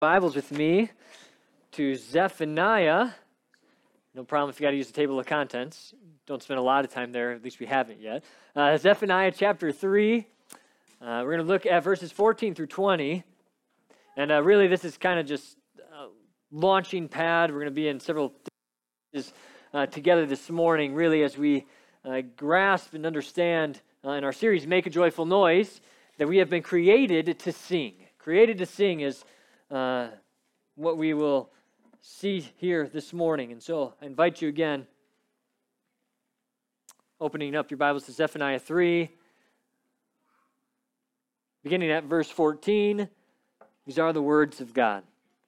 Bibles with me to Zephaniah. No problem if you got to use the table of contents. Don't spend a lot of time there, at least we haven't yet. Zephaniah chapter 3. We're going to look at verses 14 through 20. And really, this is kind of just a launching pad. We're going to be in several things together this morning, really, as we grasp and understand in our series, Make a Joyful Noise, that we have been created to sing. Created to sing is what we will see here this morning. And so I invite you again, opening up your Bibles to Zephaniah 3, beginning at verse 14. These are the words of God.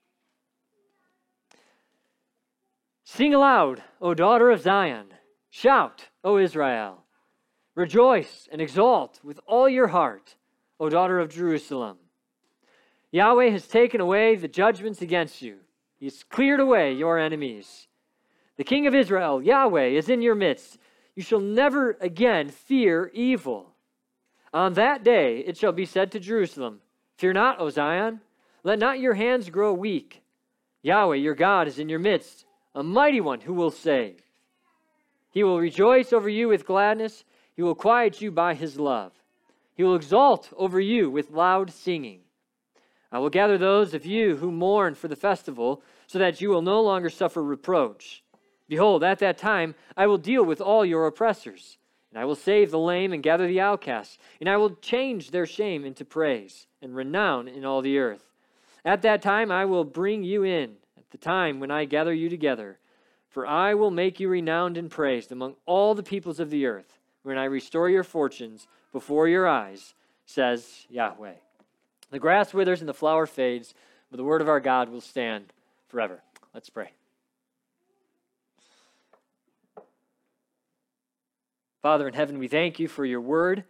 Sing aloud, O daughter of Zion. Shout, O Israel. Rejoice and exult with all your heart, O daughter of Jerusalem. Yahweh has taken away the judgments against you. He has cleared away your enemies. The King of Israel, Yahweh, is in your midst. You shall never again fear evil. On that day it shall be said to Jerusalem, Fear not, O Zion. Let not your hands grow weak. Yahweh, your God, is in your midst, a mighty one who will save. He will rejoice over you with gladness. He will quiet you by his love. He will exult over you with loud singing. I will gather those of you who mourn for the festival, so that you will no longer suffer reproach. Behold, at that time I will deal with all your oppressors, and I will save the lame and gather the outcasts, and I will change their shame into praise and renown in all the earth. At that time I will bring you in, at the time when I gather you together, for I will make you renowned and praised among all the peoples of the earth, when I restore your fortunes before your eyes, says Yahweh. The grass withers and the flower fades, but the word of our God will stand forever. Let's pray. Father in heaven, we thank you for your word.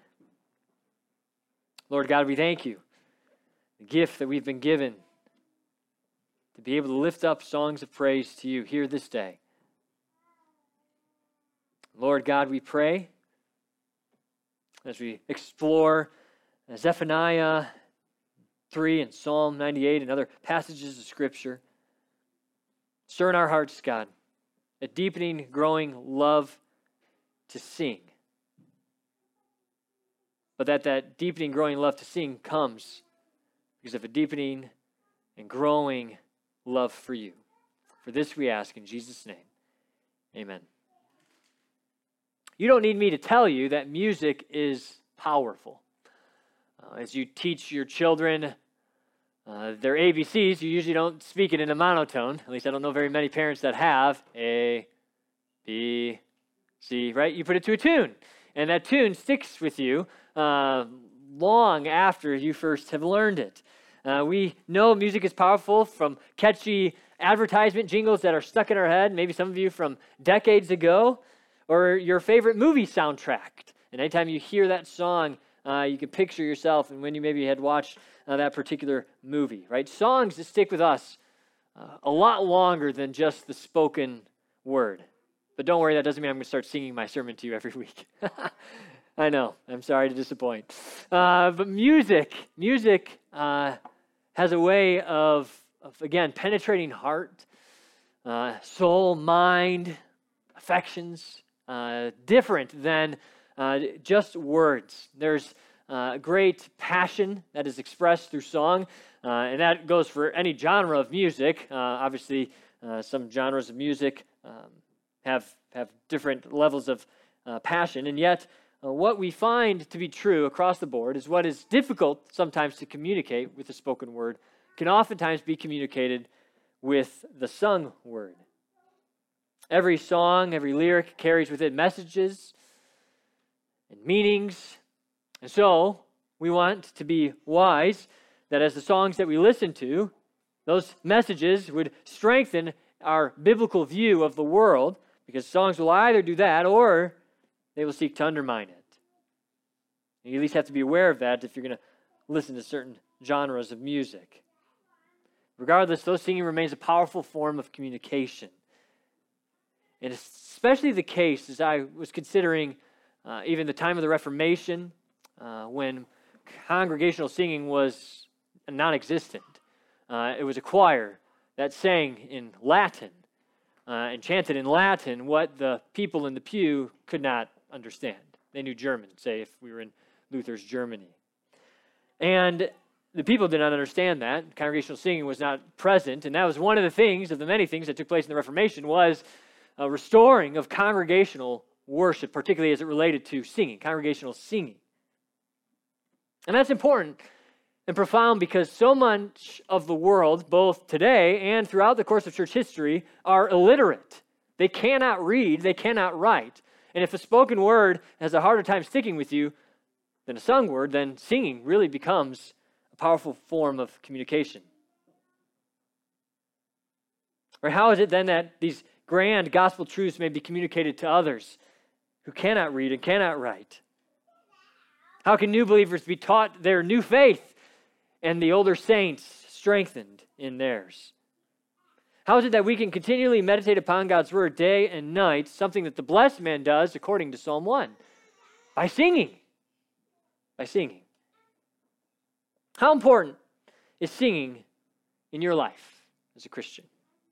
Lord God, we thank you, the gift that we've been given to be able to lift up songs of praise to you here this day. Lord God, we pray as we explore Zephaniah 3 and Psalm 98 and other passages of Scripture. Stir in our hearts, God, a deepening, growing love to sing. But that deepening, growing love to sing comes because of a deepening and growing love for you. For this we ask in Jesus' name. Amen. You don't need me to tell you that music is powerful. As you teach your children their ABCs, you usually don't speak it in a monotone. At least I don't know very many parents that have A, B, C, right? You put it to a tune, and that tune sticks with you long after you first have learned it. We know music is powerful from catchy advertisement jingles that are stuck in our head, maybe some of you from decades ago, or your favorite movie soundtrack. And anytime you hear that song, you can picture yourself and when you maybe had watched that particular movie, right? Songs that stick with us a lot longer than just the spoken word. But don't worry, that doesn't mean I'm going to start singing my sermon to you every week. I know, I'm sorry to disappoint. But music has a way of again, penetrating heart, soul, mind, affections, different than just words. There's great passion that is expressed through song, and that goes for any genre of music. Obviously, some genres of music have different levels of passion, and yet what we find to be true across the board is what is difficult sometimes to communicate with the spoken word can oftentimes be communicated with the sung word. Every song, every lyric carries with it messages and meanings. And so we want to be wise that as the songs that we listen to, those messages would strengthen our biblical view of the world, because songs will either do that or they will seek to undermine it. You at least have to be aware of that if you're going to listen to certain genres of music. Regardless, though, singing remains a powerful form of communication. And especially the case as I was considering even the time of the Reformation, when congregational singing was non-existent. It was a choir that sang in Latin and chanted in Latin what the people in the pew could not understand. They knew German, say if we were in Luther's Germany. And the people did not understand that. Congregational singing was not present, and that was one of the things, of the many things that took place in the Reformation, was a restoring of congregational worship, particularly as it related to singing, congregational singing. And that's important and profound because so much of the world, both today and throughout the course of church history, are illiterate. They cannot read, they cannot write. And if a spoken word has a harder time sticking with you than a sung word, then singing really becomes a powerful form of communication. Or how is it then that these grand gospel truths may be communicated to others who cannot read and cannot write? How can new believers be taught their new faith and the older saints strengthened in theirs? How is it that we can continually meditate upon God's word day and night, something that the blessed man does according to Psalm 1? By singing. By singing. How important is singing in your life as a Christian?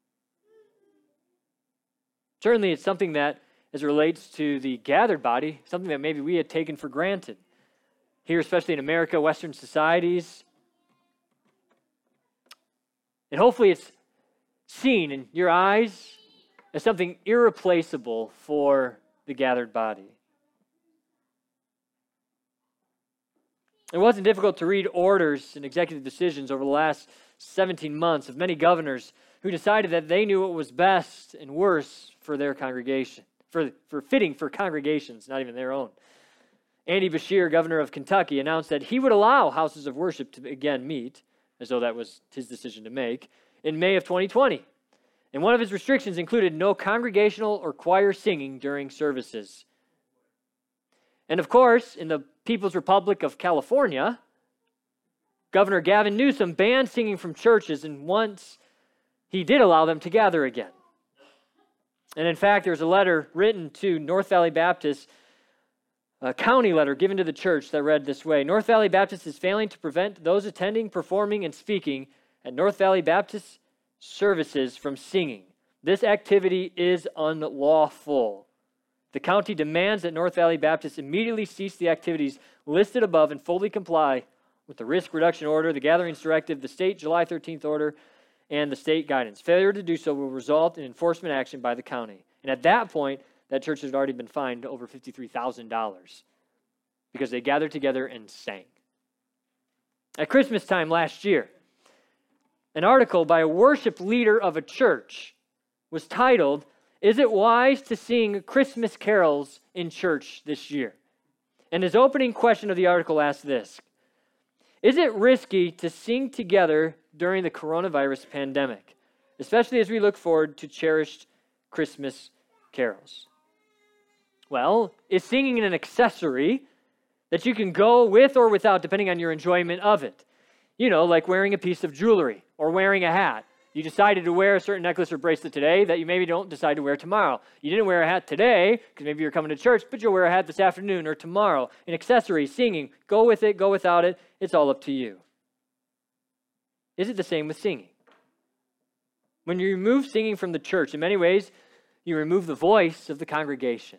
Certainly it's something that, as it relates to the gathered body, something that maybe we had taken for granted. Here, especially in America, Western societies. And hopefully it's seen in your eyes as something irreplaceable for the gathered body. It wasn't difficult to read orders and executive decisions over the last 17 months of many governors who decided that they knew what was best and worst for their congregation, for fitting for congregations, not even their own. Andy Beshear, governor of Kentucky, announced that he would allow houses of worship to again meet, as though that was his decision to make, in May of 2020. And one of his restrictions included no congregational or choir singing during services. And of course, in the People's Republic of California, Governor Gavin Newsom banned singing from churches, and once he did allow them to gather again. And in fact, there's a letter written to North Valley Baptist, a county letter given to the church that read this way: North Valley Baptist is failing to prevent those attending, performing, and speaking at North Valley Baptist services from singing. This activity is unlawful. The county demands that North Valley Baptist immediately cease the activities listed above and fully comply with the risk reduction order, the gatherings directive, the state July 13th order, and the state guidance. Failure to do so will result in enforcement action by the county. And at that point, that church had already been fined over $53,000 because they gathered together and sang. At Christmas time last year, an article by a worship leader of a church was titled, "Is it wise to sing Christmas carols in church this year?" And his opening question of the article asked this: is it risky to sing together during the coronavirus pandemic, especially as we look forward to cherished Christmas carols? Well, is singing an accessory that you can go with or without depending on your enjoyment of it? You know, like wearing a piece of jewelry or wearing a hat. You decided to wear a certain necklace or bracelet today that you maybe don't decide to wear tomorrow. You didn't wear a hat today because maybe you're coming to church, but you'll wear a hat this afternoon or tomorrow. An accessory, singing, go with it, go without it. It's all up to you. Is it the same with singing? When you remove singing from the church, in many ways, you remove the voice of the congregation.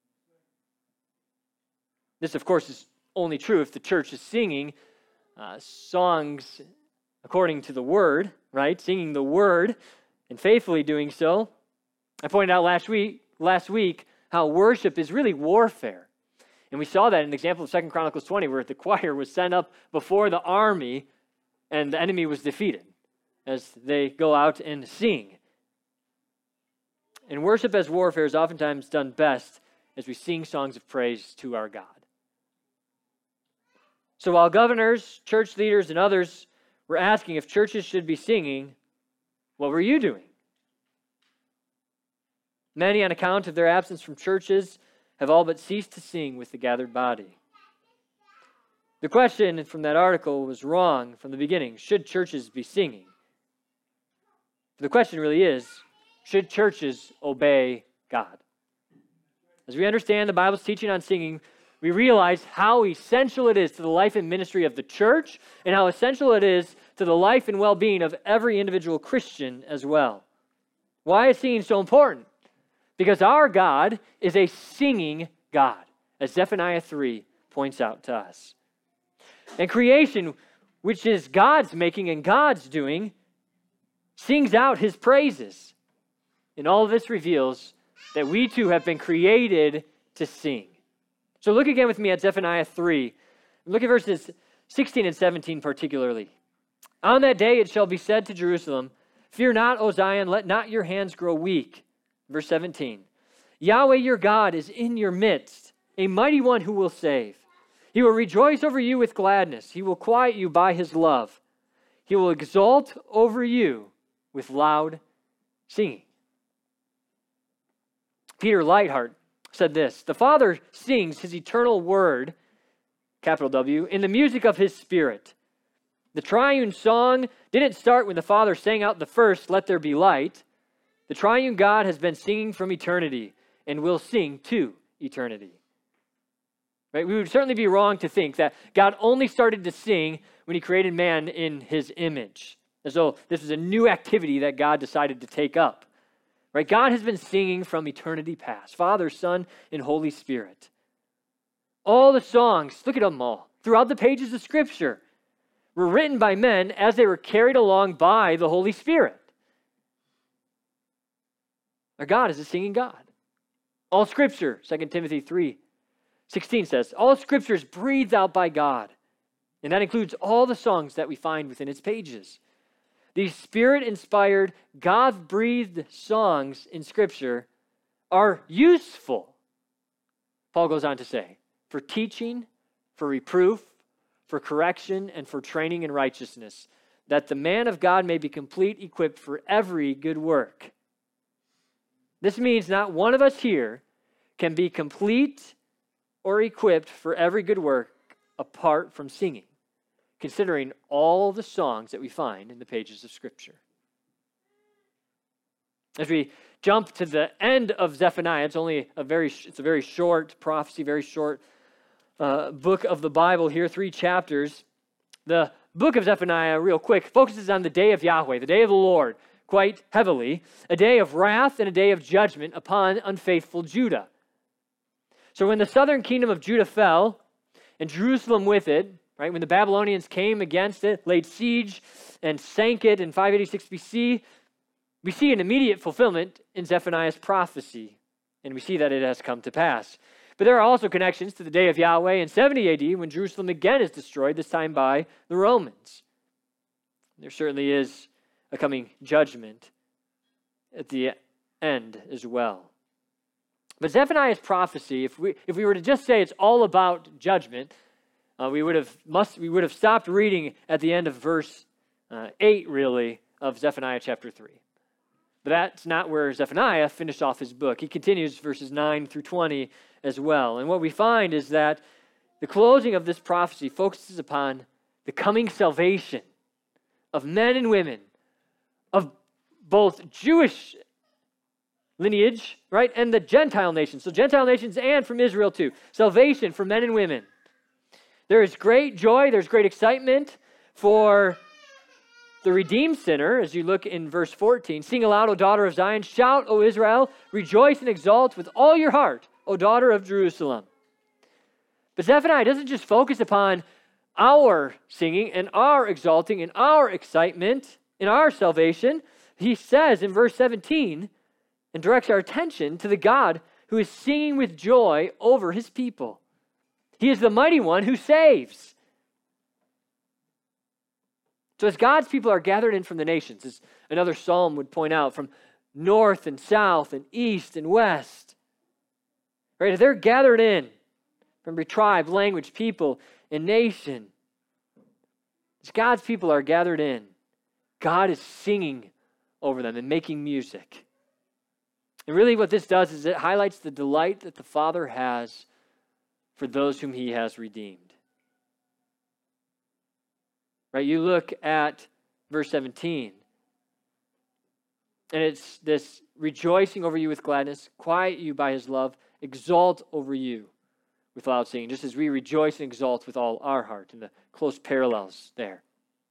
This, of course, is only true if the church is singing songs according to the Word, right? Singing the Word and faithfully doing so. I pointed out last week how worship is really warfare. And we saw that in the example of 2 Chronicles 20, where the choir was sent up before the army and the enemy was defeated as they go out and sing. And worship as warfare is oftentimes done best as we sing songs of praise to our God. So while governors, church leaders, and others were asking if churches should be singing, what were you doing? Many, on account of their absence from churches, have all but ceased to sing with the gathered body. The question from that article was wrong from the beginning. Should churches be singing? The question really is, should churches obey God? As we understand the Bible's teaching on singing, we realize how essential it is to the life and ministry of the church and how essential it is to the life and well-being of every individual Christian as well. Why is singing so important? Because our God is a singing God, as Zephaniah 3 points out to us. And creation, which is God's making and God's doing, sings out his praises. And all of this reveals that we too have been created to sing. So look again with me at Zephaniah 3. Look at verses 16 and 17 particularly. On that day it shall be said to Jerusalem, fear not, O Zion, let not your hands grow weak. Verse 17. Yahweh your God is in your midst, a mighty one who will save. He will rejoice over you with gladness. He will quiet you by his love. He will exalt over you with loud singing. Peter Leithart said this, the Father sings his eternal word, capital W, in the music of his Spirit. The triune song didn't start when the Father sang out the first, let there be light. The triune God has been singing from eternity and will sing to eternity. Right? We would certainly be wrong to think that God only started to sing when he created man in his image, as though this is a new activity that God decided to take up. Right? God has been singing from eternity past, Father, Son, and Holy Spirit. All the songs, look at them all, throughout the pages of Scripture, were written by men as they were carried along by the Holy Spirit. Our God is a singing God. All Scripture, 2 Timothy 3:16 says, all Scripture is breathed out by God, and that includes all the songs that we find within its pages. These Spirit-inspired, God-breathed songs in Scripture are useful, Paul goes on to say, for teaching, for reproof, for correction, and for training in righteousness, that the man of God may be complete, equipped for every good work. This means not one of us here can be complete or equipped for every good work apart from singing, considering all the songs that we find in the pages of Scripture. As we jump to the end of Zephaniah, it's a very short prophecy, very short book of the Bible here, 3 chapters. The book of Zephaniah, real quick, focuses on the day of Yahweh, the day of the Lord, quite heavily, a day of wrath and a day of judgment upon unfaithful Judah. So when the southern kingdom of Judah fell, and Jerusalem with it, right, when the Babylonians came against it, laid siege, and sank it in 586 BC, we see an immediate fulfillment in Zephaniah's prophecy, and we see that it has come to pass. But there are also connections to the day of Yahweh in 70 AD, when Jerusalem again is destroyed, this time by the Romans. There certainly is a coming judgment at the end as well. But Zephaniah's prophecy, if we were to just say it's all about judgment, we would have stopped reading at the end of verse 8, really, of Zephaniah chapter 3. But that's not where Zephaniah finished off his book. He continues verses 9 through 20 as well. And what we find is that the closing of this prophecy focuses upon the coming salvation of men and women, of both Jewish lineage, right, and the Gentile nations. So Gentile nations and from Israel too. Salvation for men and women. There is great joy, there's great excitement for the redeemed sinner, as you look in verse 14. Sing aloud, O daughter of Zion. Shout, O Israel. Rejoice and exult with all your heart, O daughter of Jerusalem. But Zephaniah doesn't just focus upon our singing and our exalting and our excitement in our salvation. He says in verse 17, and directs our attention to the God who is singing with joy over his people. He is the mighty one who saves. So as God's people are gathered in from the nations, as another psalm would point out, from north and south and east and west, right? As they're gathered in from every tribe, language, people, and nation, as God's people are gathered in, God is singing over them and making music. And really what this does is it highlights the delight that the Father has for those whom he has redeemed. Right? You look at verse 17, and it's this rejoicing over you with gladness, quiet you by his love, exalt over you with loud singing, just as we rejoice and exalt with all our heart, and the close parallels there.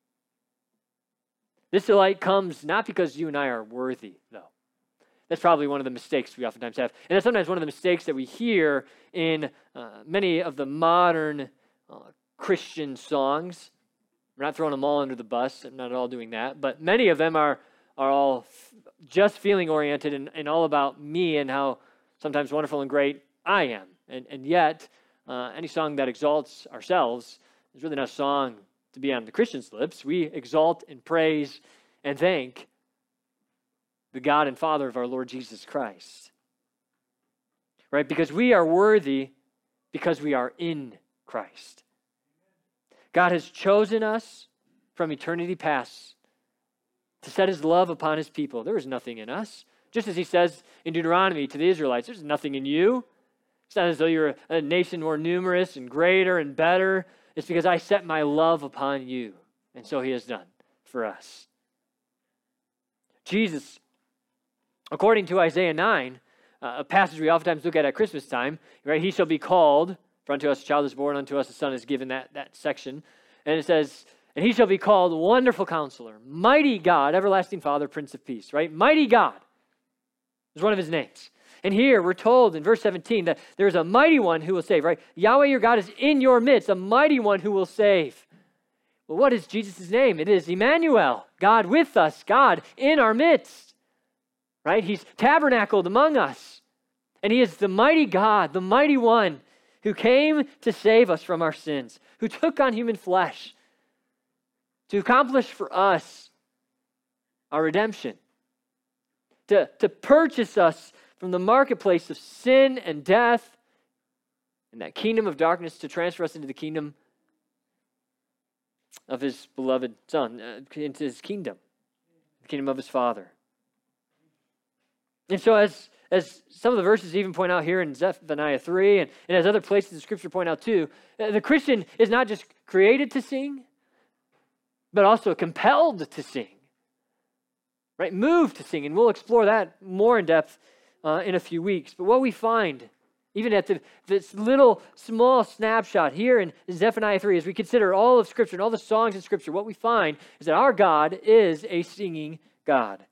This delight comes not because you and I are worthy, though. That's probably one of the mistakes we oftentimes have. And that's sometimes one of the mistakes that we hear in many of the modern Christian songs. We're not throwing them all under the bus. I'm not at all doing that. But many of them are all just feeling oriented and all about me and how sometimes wonderful and great I am. And yet, any song that exalts ourselves is really not a song to be on the Christian's lips. We exalt and praise and thank the God and Father of our Lord Jesus Christ. Right? Because we are worthy because we are in Christ. God has chosen us from eternity past to set his love upon his people. There is nothing in us. Just as he says in Deuteronomy to the Israelites, there's nothing in you. It's not as though you're a nation more numerous and greater and better. It's because I set my love upon you. And so he has done for us. Jesus, according to Isaiah 9, a passage we oftentimes look at Christmas time, right? He shall be called, for unto us a child is born, unto us a son is given, that section. And it says, and he shall be called Wonderful Counselor, Mighty God, Everlasting Father, Prince of Peace, right? Mighty God is one of his names. And here we're told in verse 17 that there's a mighty one who will save, right? Yahweh your God is in your midst, a mighty one who will save. Well, what is Jesus' name? It is Emmanuel, God with us, God in our midst, right? He's tabernacled among us. And he is the mighty God, the mighty one who came to save us from our sins, who took on human flesh to accomplish for us our redemption, to purchase us from the marketplace of sin and death and that kingdom of darkness, to transfer us into the kingdom of his beloved Son, into his kingdom, the kingdom of his Father. And so as some of the verses even point out here in Zephaniah 3, and as other places in Scripture point out too, the Christian is not just created to sing, but also compelled to sing, right? Moved to sing, and we'll explore that more in depth in a few weeks. But what we find, even at this little small snapshot here in Zephaniah 3, as we consider all of Scripture and all the songs in Scripture, what we find is that our God is a singing God.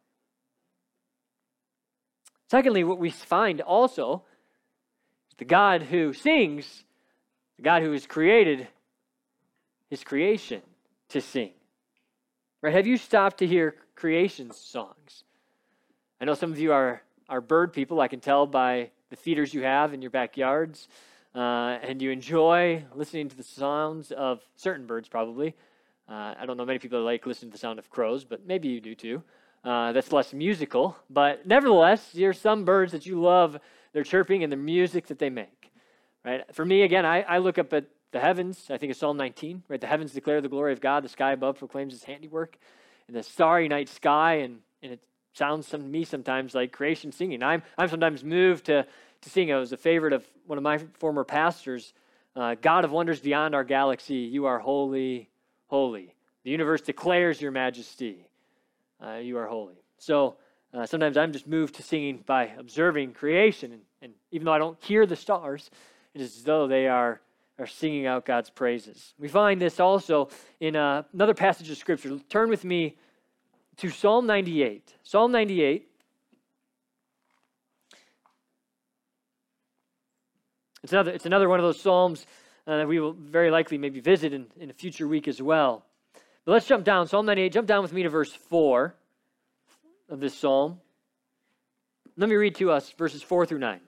Secondly, what we find also is the God who sings, the God who has created his creation to sing. Right? Have you stopped to hear creation songs? I know some of you are bird people. I can tell by the feeders you have in your backyards, and you enjoy listening to the sounds of certain birds probably. I don't know many people that like listening to the sound of crows, but maybe you do too. That's less musical, but nevertheless, there's some birds that you love their chirping and the music that they make, right? For me, again, I look up at the heavens. I think it's Psalm 19, right? The heavens declare the glory of God. The sky above proclaims his handiwork. In the starry night sky, and it sounds to me sometimes like creation singing. I'm sometimes moved to sing. It was a favorite of one of my former pastors, God of wonders beyond our galaxy, you are holy, holy. The universe declares your majesty. You are holy. So sometimes I'm just moved to singing by observing creation. And even though I don't hear the stars, it is as though they are singing out God's praises. We find this also in another passage of Scripture. Turn with me to Psalm 98. Psalm 98. It's another one of those Psalms that we will very likely maybe visit in a future week as well. But let's jump down. Psalm 98, jump down with me to verse 4 of this psalm. Let me read to us verses 4 through 9.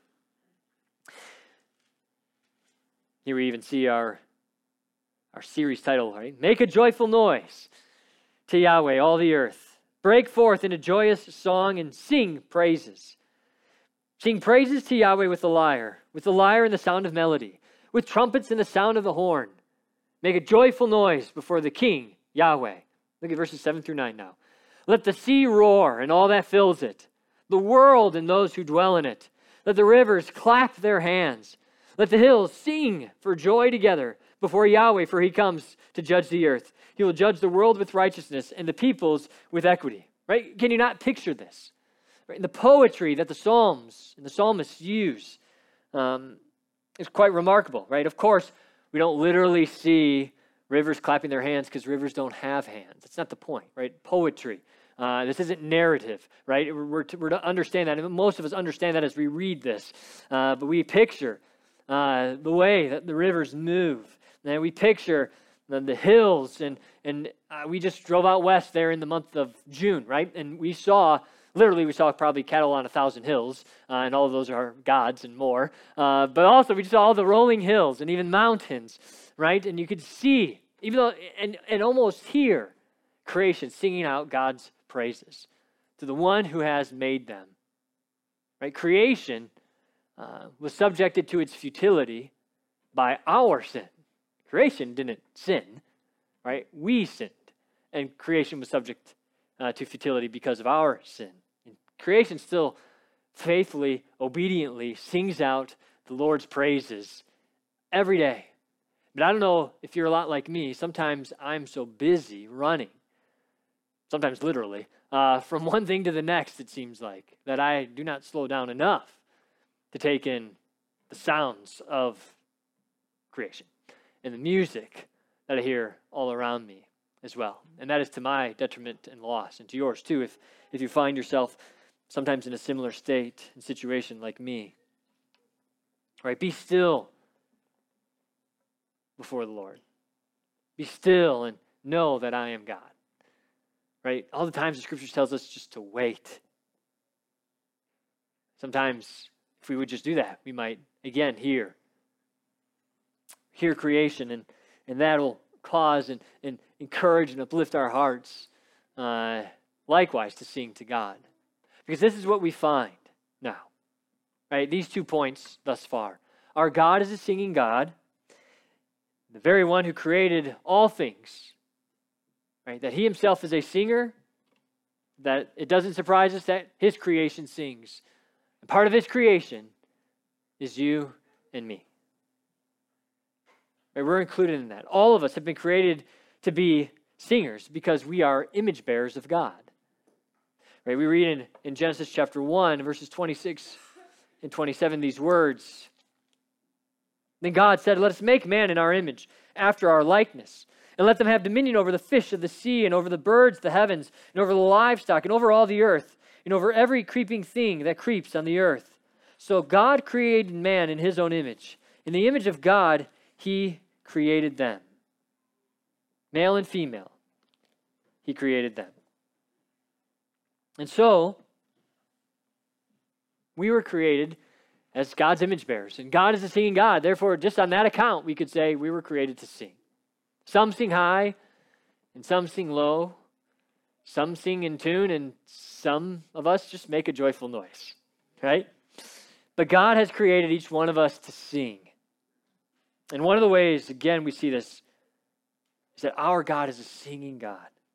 Here we even see our series title, right? Make a joyful noise to Yahweh, all the earth. Break forth into joyous song and sing praises. Sing praises to Yahweh with the lyre and the sound of melody, with trumpets and the sound of the horn. Make a joyful noise before the King, Yahweh. Look at verses 7 through 9 now. Let the sea roar and all that fills it, the world and those who dwell in it. Let the rivers clap their hands. Let the hills sing for joy together before Yahweh, for he comes to judge the earth. He will judge the world with righteousness and the peoples with equity. Right? Can you not picture this? Right? In the poetry that the Psalms and the psalmists use, It's quite remarkable, right? Of course, we don't literally see rivers clapping their hands because rivers don't have hands. That's not the point, right? Poetry. This isn't narrative, right? We're to understand that. And most of us understand that as we read this. But we picture the way that the rivers move. And we picture the hills. And we just drove out west there in the month of June, right? And we saw probably cattle on 1,000 hills. And all of those are gods and more. But also we saw all the rolling hills and even mountains, right? And you could see, even though, and almost hear creation singing out God's praises to the one who has made them. Right? Creation was subjected to its futility by our sin. Creation didn't sin, right? We sinned, and creation was subject to futility because of our sin. And creation still faithfully, obediently sings out the Lord's praises every day. But I don't know if you're a lot like me. Sometimes I'm so busy running, sometimes literally, from one thing to the next, it seems like, that I do not slow down enough to take in the sounds of creation and the music that I hear all around me as well. And that is to my detriment and loss, and to yours too, if you find yourself sometimes in a similar state and situation like me. Right? Be still before the Lord. Be still and know that I am God. Right? All the times the scriptures tells us just to wait. Sometimes if we would just do that, we might again hear creation, and that'll cause and encourage and uplift our hearts likewise to sing to God. Because this is what we find now. Right? These 2 points thus far. Our God is a singing God, the very one who created all things. Right? That he himself is a singer, that it doesn't surprise us that his creation sings. And part of his creation is you and me. Right? We're included in that. All of us have been created to be singers because we are image bearers of God. Right? We read in Genesis chapter 1, verses 26 and 27, these words. Then God said, "Let us make man in our image, after our likeness, and let them have dominion over the fish of the sea, and over the birds of the heavens, and over the livestock, and over all the earth, and over every creeping thing that creeps on the earth." So God created man in his own image. In the image of God, he created them. Male and female, he created them. And so, we were created as God's image bearers. And God is a singing God. Therefore, just on that account, we could say we were created to sing. Some sing high, and some sing low. Some sing in tune, and some of us just make a joyful noise, right? But God has created each one of us to sing. And one of the ways, again, we see this is that our God is a singing God.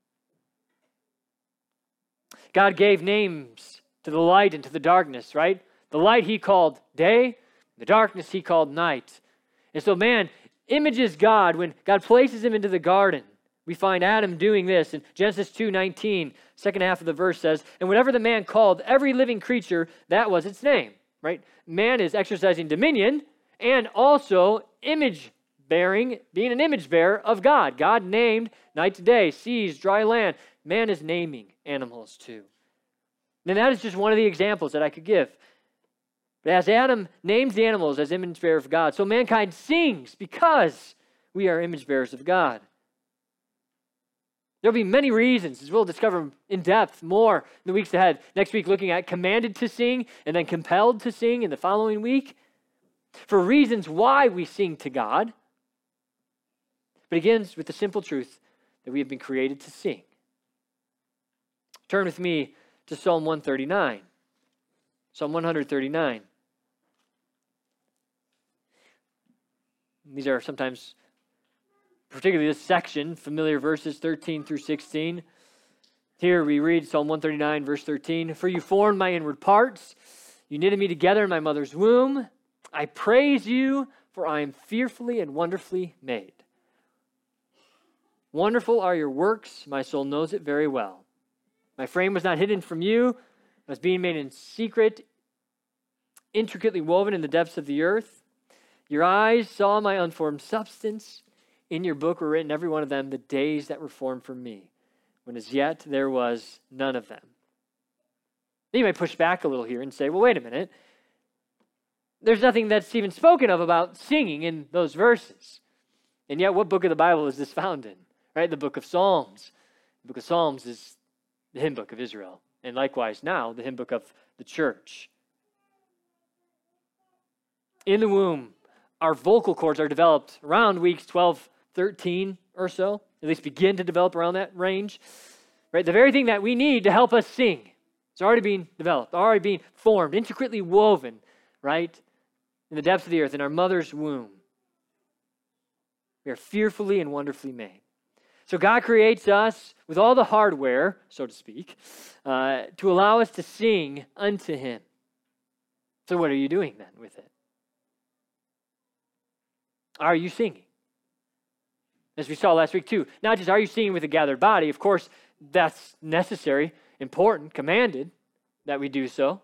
God gave names to the light and to the darkness, right? The light he called day, the darkness he called night. And so man images God when God places him into the garden. We find Adam doing this in Genesis 2:19, second half of the verse says, "And whatever the man called every living creature, that was its name," right? Man is exercising dominion and also image bearing, being an image bearer of God. God named night to day, seas, dry land. Man is naming animals too. And that is just one of the examples that I could give. But as Adam names the animals as image bearers of God, so mankind sings because we are image bearers of God. There'll be many reasons, as we'll discover in depth more in the weeks ahead. Next week, looking at commanded to sing and then compelled to sing in the following week, for reasons why we sing to God. But it begins with the simple truth that we have been created to sing. Turn with me to Psalm 139. Psalm 139. These are sometimes, particularly this section, familiar verses 13 through 16. Here we read Psalm 139, verse 13. "For you formed my inward parts. You knitted me together in my mother's womb. I praise you, for I am fearfully and wonderfully made. Wonderful are your works. My soul knows it very well. My frame was not hidden from you. I was being made in secret, intricately woven in the depths of the earth. Your eyes saw my unformed substance. In your book were written, every one of them, the days that were formed for me, when as yet there was none of them. Then you might push back a little here and say, well, wait a minute. There's nothing that's even spoken of about singing in those verses. And yet, what book of the Bible is this found in? Right? The book of Psalms. The book of Psalms is the hymn book of Israel. And likewise now, the hymn book of the church. In the womb, our vocal cords are developed around weeks 12, 13 or so. At least begin to develop around that range. Right? The very thing that we need to help us sing. It's already being developed, already being formed, intricately woven, right? In the depths of the earth, in our mother's womb. We are fearfully and wonderfully made. So God creates us with all the hardware, so to speak, to allow us to sing unto him. So what are you doing then with it? Are you singing? As we saw last week too, not just are you singing with a gathered body, of course, that's necessary, important, commanded that we do so.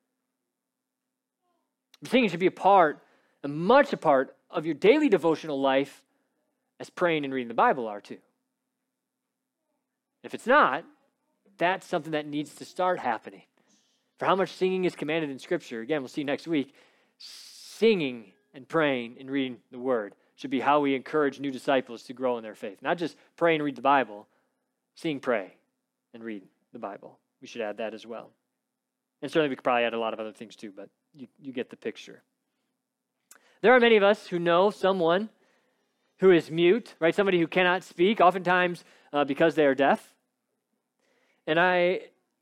Singing should be much a part of your daily devotional life as praying and reading the Bible are too. If it's not, that's something that needs to start happening. For how much singing is commanded in Scripture, again, we'll see next week, singing and praying and reading the Word should be how we encourage new disciples to grow in their faith. Not just pray and read the Bible, sing, pray, and read the Bible. We should add that as well. And certainly we could probably add a lot of other things too, but you get the picture. There are many of us who know someone who is mute, right? Somebody who cannot speak, oftentimes because they are deaf. And I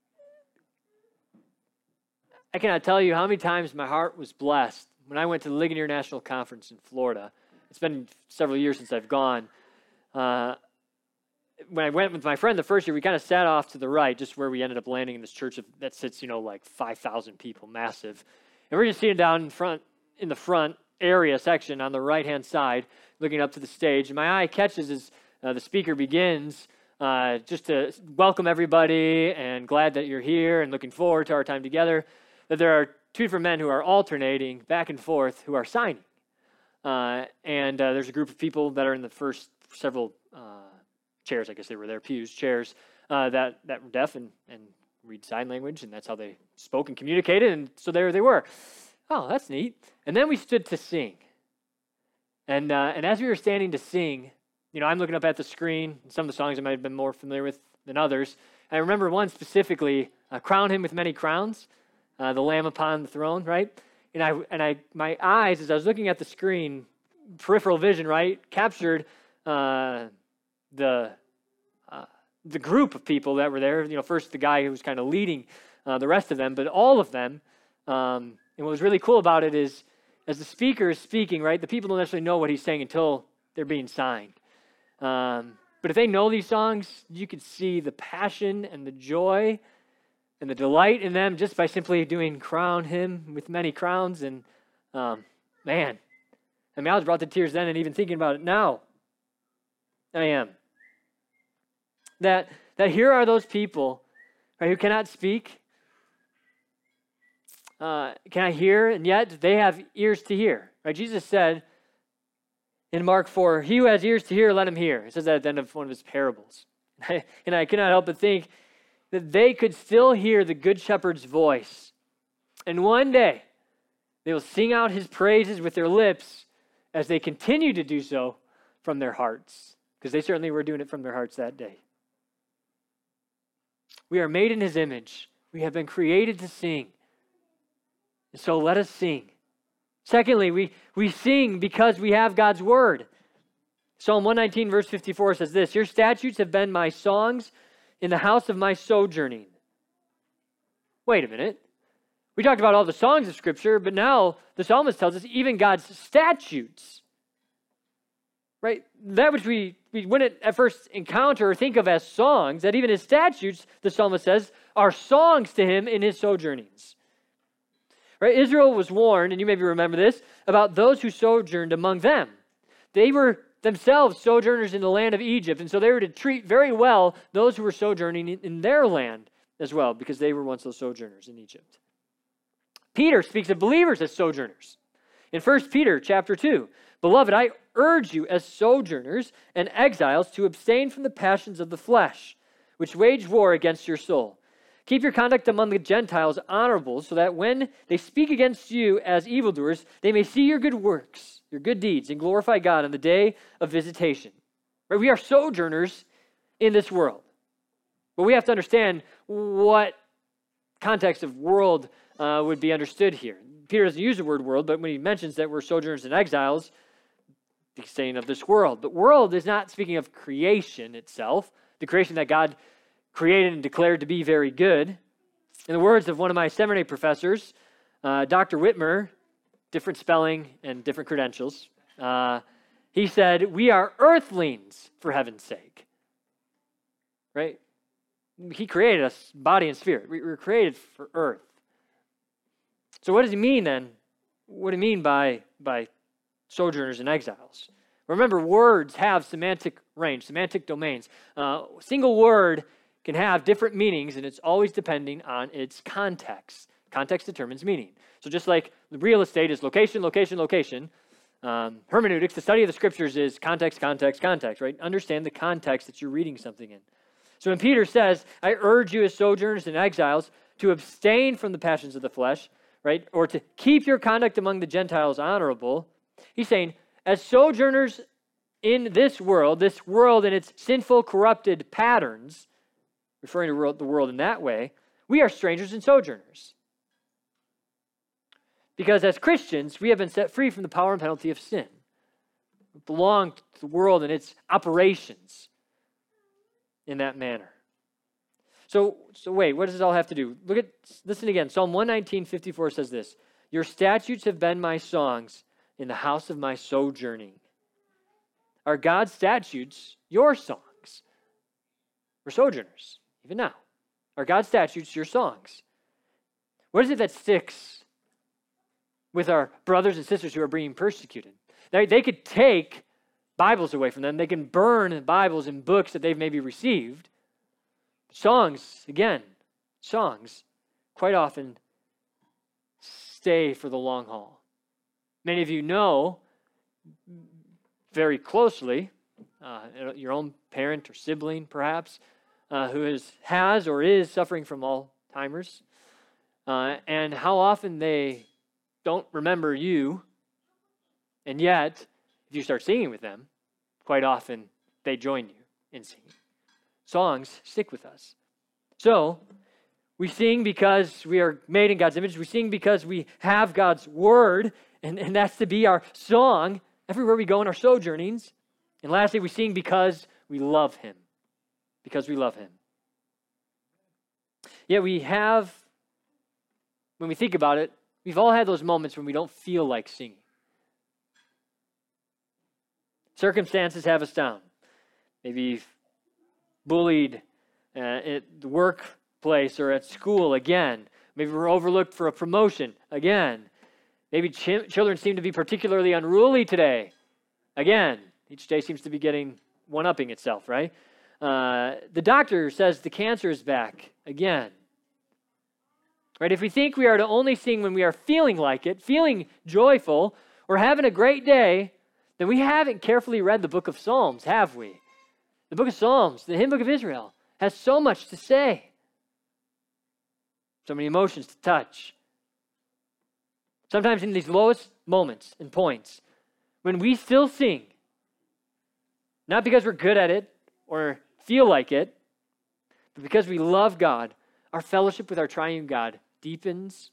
cannot tell you how many times my heart was blessed when I went to the Ligonier National Conference in Florida. It's been several years since I've gone. When I went with my friend the first year, we kind of sat off to the right, just where we ended up landing in this church that sits, like 5,000 people, massive. And we're just sitting down in the front area section on the right-hand side, looking up to the stage. And my eye catches as the speaker begins, just to welcome everybody and glad that you're here and looking forward to our time together, that there are two different men who are alternating back and forth who are signing. And there's a group of people that are in the first several chairs, I guess they were there, pews, chairs, that were deaf and read sign language, and that's how they spoke and communicated, and so there they were. Oh, that's neat. And then we stood to sing. And as we were standing to sing, I'm looking up at the screen, some of the songs I might have been more familiar with than others. I remember one specifically, Crown Him with Many Crowns, the Lamb upon the throne, right? And my eyes, as I was looking at the screen, peripheral vision, right, captured the group of people that were there. First the guy who was kind of leading the rest of them, but all of them. And what was really cool about it is, as the speaker is speaking, right, the people don't necessarily know what he's saying until they're being signed. But if they know these songs, you could see the passion and the joy and the delight in them just by simply doing Crown Him with Many Crowns. And man, I was brought to tears then, and even thinking about it now, I am. That here are those people, right, who cannot speak, cannot hear, and yet they have ears to hear. Right? Jesus said in Mark 4, "He who has ears to hear, let him hear." He says that at the end of one of his parables. And I cannot help but think that they could still hear the Good Shepherd's voice. And one day, they will sing out his praises with their lips as they continue to do so from their hearts, because they certainly were doing it from their hearts that day. We are made in his image. We have been created to sing. And so let us sing. Secondly, we sing because we have God's word. Psalm 119, verse 54 says this, "Your statutes have been my songs in the house of my sojourning." Wait a minute. We talked about all the songs of Scripture, but now the psalmist tells us even God's statutes, right? That which we wouldn't at first encounter or think of as songs, that even his statutes, the psalmist says, are songs to him in his sojournings. Right? Israel was warned, and you maybe remember this, about those who sojourned among them. They were themselves sojourners in the land of Egypt, and so they were to treat very well those who were sojourning in their land as well, because they were once those sojourners in Egypt. Peter speaks of believers as sojourners. In 1 Peter chapter 2, beloved, I urge you as sojourners and exiles to abstain from the passions of the flesh, which wage war against your soul. Keep your conduct among the Gentiles honorable, so that when they speak against you as evildoers, they may see your good works, your good deeds, and glorify God on the day of visitation. Right? We are sojourners in this world. But we have to understand what context of world would be understood here. Peter doesn't use the word world, but when he mentions that we're sojourners and exiles, he's saying of this world. But world is not speaking of creation itself, the creation that God created and declared to be very good. In the words of one of my seminary professors, Dr. Whitmer, different spelling and different credentials, he said, we are earthlings for heaven's sake. Right? He created us, body and spirit. We were created for earth. So what does he mean then? What do you mean by sojourners and exiles? Remember, words have semantic range, semantic domains. A single word can have different meanings, and it's always depending on its context. Context determines meaning. So just like the real estate is location, location, location, hermeneutics, the study of the scriptures, is context, context, context, right? Understand the context that you're reading something in. So when Peter says, I urge you as sojourners and exiles to abstain from the passions of the flesh, right, or to keep your conduct among the Gentiles honorable, he's saying, as sojourners in this world and its sinful, corrupted patterns, referring to the world in that way, we are strangers and sojourners. Because as Christians, we have been set free from the power and penalty of sin. We belong to the world and its operations in that manner. So wait, what does this all have to do? Listen again. Psalm 119:54 says this, your statutes have been my songs in the house of my sojourning. Are God's statutes your songs? We're sojourners, even now. Are God's statutes your songs? What is it that sticks with our brothers and sisters who are being persecuted? They could take Bibles away from them. They can burn Bibles and books that they've maybe received. Songs, again, songs quite often stay for the long haul. Many of you know very closely your own parent or sibling, perhaps, who has or is suffering from Alzheimer's, and how often they don't remember you, and yet, if you start singing with them, quite often they join you in singing. Songs stick with us. So, we sing because we are made in God's image. We sing because we have God's word, and that's to be our song everywhere we go in our sojournings. And lastly, we sing because we love him. Because we love him. Yet we have, when we think about it, we've all had those moments when we don't feel like singing. Circumstances have us down. Maybe bullied at the workplace or at school again. Maybe we're overlooked for a promotion again. Maybe children seem to be particularly unruly today. Again, each day seems to be getting one-upping itself, right? The doctor says the cancer is back again. Right? If we think we are to only sing when we are feeling like it, feeling joyful, or having a great day, then we haven't carefully read the book of Psalms, have we? The book of Psalms, the hymn book of Israel, has so much to say. So many emotions to touch. Sometimes in these lowest moments and points, when we still sing, not because we're good at it or feel like it, but because we love God, our fellowship with our triune God deepens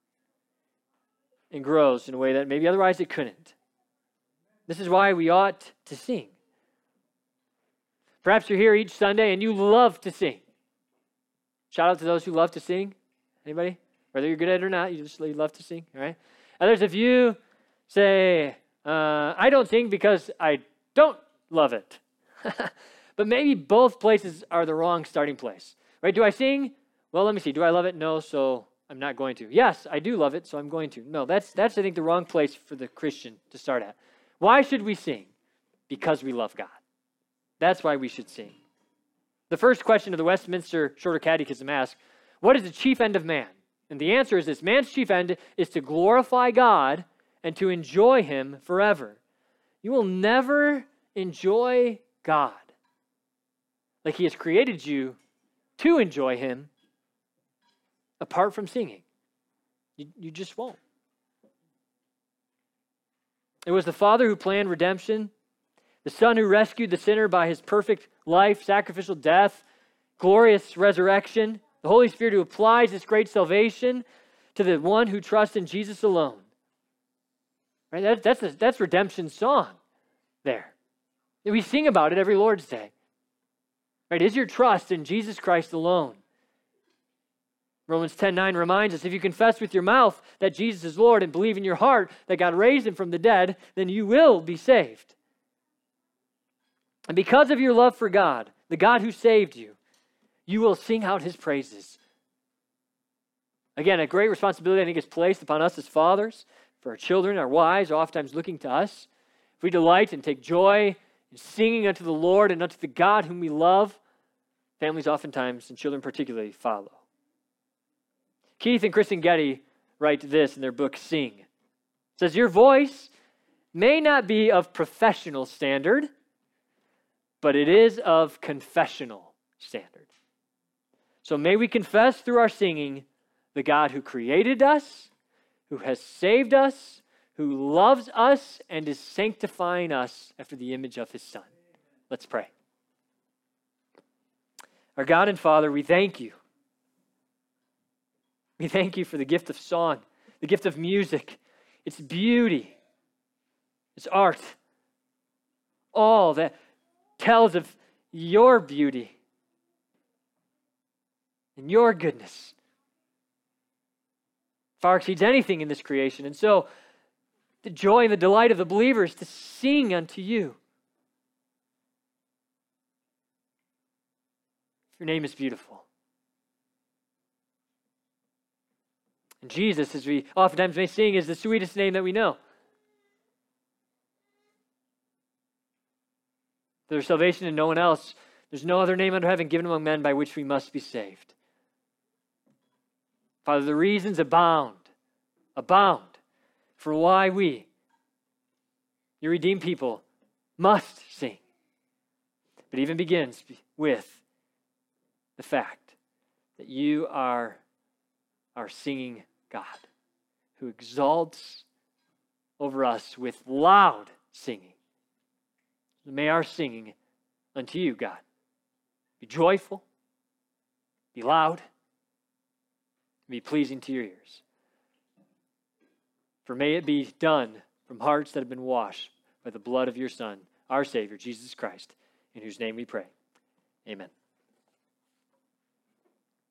and grows in a way that maybe otherwise it couldn't. This is why we ought to sing. Perhaps you're here each Sunday and you love to sing. Shout out to those who love to sing. Anybody? Whether you're good at it or not, you love to sing, all right? Others of you say, I don't sing because I don't love it. But maybe both places are the wrong starting place, right? Do I sing? Well, let me see. Do I love it? No, so I'm not going to. Yes, I do love it, so I'm going to. No, that's I think, the wrong place for the Christian to start at. Why should we sing? Because we love God. That's why we should sing. The first question of the Westminster Shorter Catechism asks, what is the chief end of man? And the answer is this: man's chief end is to glorify God and to enjoy him forever. You will never enjoy God like he has created you to enjoy him apart from singing. You just won't. It was the Father who planned redemption, the Son who rescued the sinner by his perfect life, sacrificial death, glorious resurrection, the Holy Spirit who applies this great salvation to the one who trusts in Jesus alone. Right? That's redemption's song there. We sing about it every Lord's Day. Right? Is your trust in Jesus Christ alone? Romans 10:9 reminds us, if you confess with your mouth that Jesus is Lord and believe in your heart that God raised him from the dead, then you will be saved. And because of your love for God, the God who saved you, you will sing out his praises. Again, a great responsibility, I think, is placed upon us as fathers, for our children, our wives, oftentimes looking to us. If we delight and take joy in singing unto the Lord and unto the God whom we love, families oftentimes, and children particularly, follow. Keith and Kristen Getty write this in their book, Sing. It says, your voice may not be of professional standard, but it is of confessional standard. So may we confess through our singing the God who created us, who has saved us, who loves us, and is sanctifying us after the image of his Son. Let's pray. Our God and Father, we thank you. We thank you for the gift of song, the gift of music, its beauty, its art, all that tells of your beauty and your goodness. Far exceeds anything in this creation. And so the joy and the delight of the believer is to sing unto you. Your name is beautiful. And Jesus, as we oftentimes may sing, is the sweetest name that we know. There's salvation in no one else. There's no other name under heaven given among men by which we must be saved. Father, the reasons abound for why we, your redeemed people, must sing. But it even begins with the fact that you are our singing God, who exalts over us with loud singing. May our singing unto you, God, be joyful, be loud, be pleasing to your ears. For may it be done from hearts that have been washed by the blood of your Son, our Savior, Jesus Christ, in whose name we pray. Amen.